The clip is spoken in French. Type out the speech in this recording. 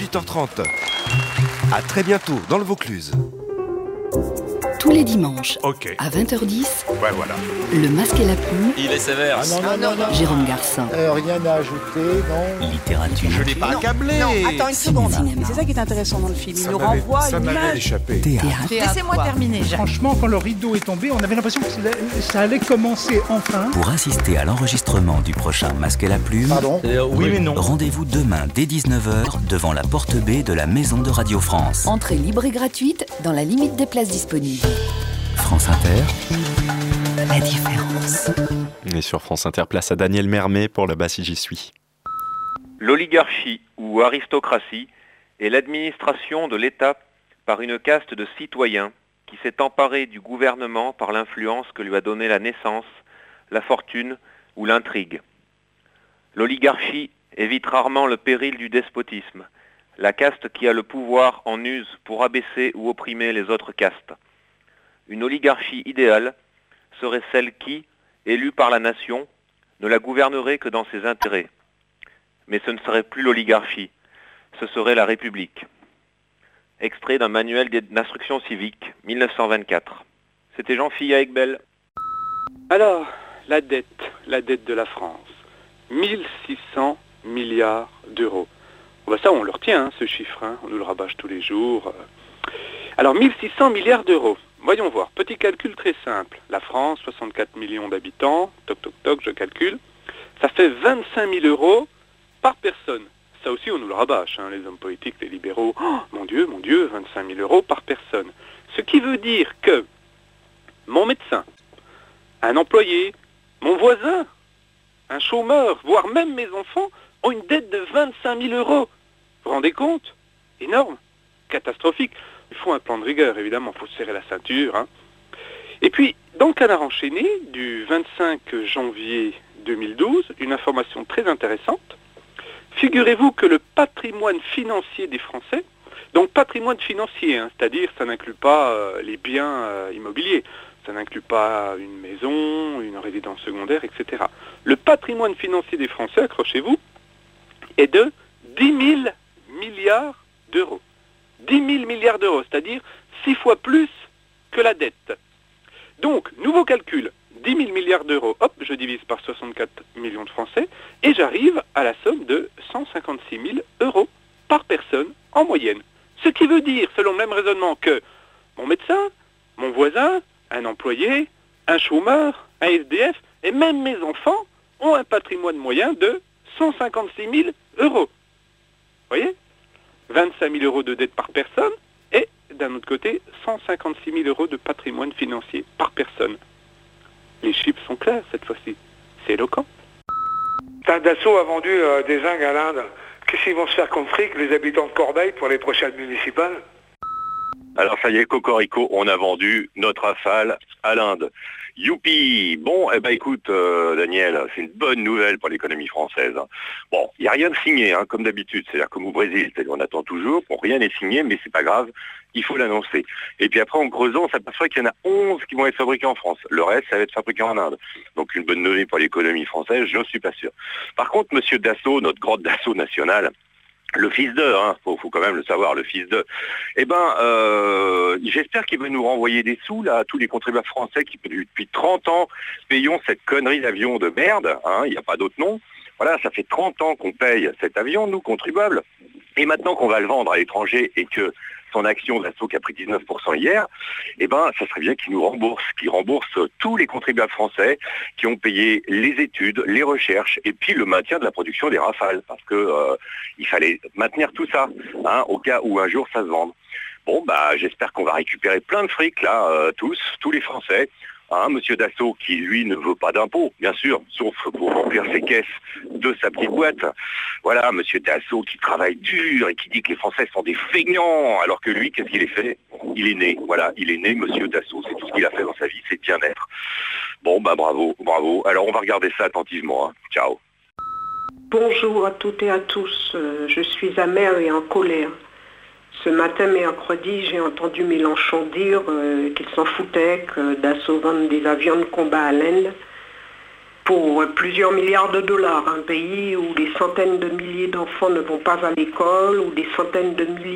18h30. À très bientôt dans le Vaucluse. Tous les dimanches, à 20h10, ouais, voilà. Le Masque et la Plume. Il est sévère. Non. Jérôme Garcin. Rien à ajouter, non. Littérature. Je n'ai pas accablé. Non, attends une seconde. Cinéma. C'est ça qui est intéressant dans le film. Il nous renvoie à une image. échappé. Théâtre. Laissez-moi terminer. Franchement, quand le rideau est tombé, on avait l'impression que ça allait commencer enfin. Pour assister à l'enregistrement du prochain Masque et la Plume, Pardon ? Oui, mais non. rendez-vous demain dès 19h devant la porte B de la Maison de Radio France. Entrée libre et gratuite dans la limite des places disponibles. France Inter. La différence. Et sur France Inter, place à Daniel Mermet pour le bas si j'y suis. L'oligarchie ou aristocratie est l'administration de l'État par une caste de citoyens qui s'est emparée du gouvernement par l'influence que lui a donnée la naissance, la fortune ou l'intrigue. L'oligarchie évite rarement le péril du despotisme, la caste qui a le pouvoir en use pour abaisser ou opprimer les autres castes. Une oligarchie idéale serait celle qui, élue par la nation, ne la gouvernerait que dans ses intérêts. Mais ce ne serait plus l'oligarchie, ce serait la République. Extrait d'un manuel d'instruction civique, 1924. C'était Jean-Philippe Aigbel. Alors, la dette de la France, 1600 milliards d'euros. Ben ça, on le retient, ce chiffre, hein, on nous le rabâche tous les jours. Alors, 1600 milliards d'euros. Voyons voir, petit calcul très simple. La France, 64 millions d'habitants, toc, je calcule. Ça fait 25 000 euros par personne. Ça aussi, on nous le rabâche, hein, les hommes politiques, les libéraux. Oh, mon Dieu, 25 000 euros par personne. Ce qui veut dire que mon médecin, un employé, mon voisin, un chômeur, voire même mes enfants, ont une dette de 25 000 euros. Vous vous rendez compte ? Énorme, catastrophique. Il faut un plan de rigueur, évidemment, il faut se serrer la ceinture. Hein. Et puis, dans le Canard enchaîné, du 25 janvier 2012, une information très intéressante. Figurez-vous que le patrimoine financier des Français, donc patrimoine financier, hein, c'est-à-dire ça n'inclut pas les biens immobiliers, ça n'inclut pas une maison, une résidence secondaire, etc. Le patrimoine financier des Français, accrochez-vous, est de 10 000 milliards d'euros. 10 000 milliards d'euros, c'est-à-dire 6 fois plus que la dette. Donc, nouveau calcul, 10 000 milliards d'euros, hop, je divise par 64 millions de Français, et j'arrive à la somme de 156 000 euros par personne en moyenne. Ce qui veut dire, selon le même raisonnement, que mon médecin, mon voisin, un employé, un chômeur, un SDF, et même mes enfants ont un patrimoine moyen de 156 000 euros. Vous voyez ? 25 000 euros de dette par personne et, d'un autre côté, 156 000 euros de patrimoine financier par personne. Les chiffres sont clairs cette fois-ci. C'est éloquent. Dassault a vendu des zincs à l'Inde. Qu'est-ce qu'ils vont se faire comme fric, les habitants de Corbeil, pour les prochaines municipales ? Alors ça y est, Cocorico, on a vendu notre Rafale à l'Inde. Youpi! Bon, écoute, Daniel, c'est une bonne nouvelle pour l'économie française. Bon, il n'y a rien de signé, hein, comme d'habitude, c'est-à-dire comme au Brésil, c'est-à-dire on attend toujours, bon, rien n'est signé, mais c'est pas grave, il faut l'annoncer. Et puis après, en creusant, on s'aperçoit qu'il y en a 11 qui vont être fabriqués en France. Le reste, ça va être fabriqué en Inde. Donc une bonne nouvelle pour l'économie française, je ne suis pas sûr. Par contre, monsieur Dassault, notre grand Dassault national, le fils d'eux, hein, faut quand même le savoir, le fils d'eux. J'espère qu'il va nous renvoyer des sous là à tous les contribuables français qui depuis 30 ans payons cette connerie d'avion de merde, hein, il n'y a pas d'autre nom. Voilà, ça fait 30 ans qu'on paye cet avion, nous, contribuables. Et maintenant qu'on va le vendre à l'étranger et que son action d'Assaut qui a pris 19% hier, ça serait bien qu'il nous rembourse, tous les contribuables français qui ont payé les études, les recherches et puis le maintien de la production des Rafales, parce que il fallait maintenir tout ça, hein, au cas où un jour ça se vende. Bon, j'espère qu'on va récupérer plein de fric là, tous les Français. Hein, monsieur Dassault qui, lui, ne veut pas d'impôts, bien sûr, sauf pour remplir ses caisses de sa petite boîte. Voilà, monsieur Dassault qui travaille dur et qui dit que les Français sont des feignants, alors que lui, qu'est-ce qu'il a fait ? Il est né, voilà, il est né, monsieur Dassault, c'est tout ce qu'il a fait dans sa vie, c'est bien-être. Bon, bravo. Alors, on va regarder ça attentivement, hein. Ciao. Bonjour à toutes et à tous, je suis amère et en colère. Ce matin, mercredi, j'ai entendu Mélenchon dire qu'il s'en foutait, que Dassault vende des avions de combat à l'Inde. pour plusieurs milliards de dollars. Un pays où des centaines de milliers d'enfants ne vont pas à l'école, où des centaines de milliers